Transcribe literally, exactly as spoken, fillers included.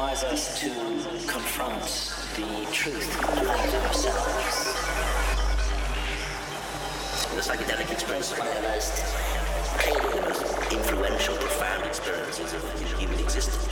requires us to confront the truth about ourselves. The psychedelic experience is one of the most, clearly the most influential, profound experiences of human existence.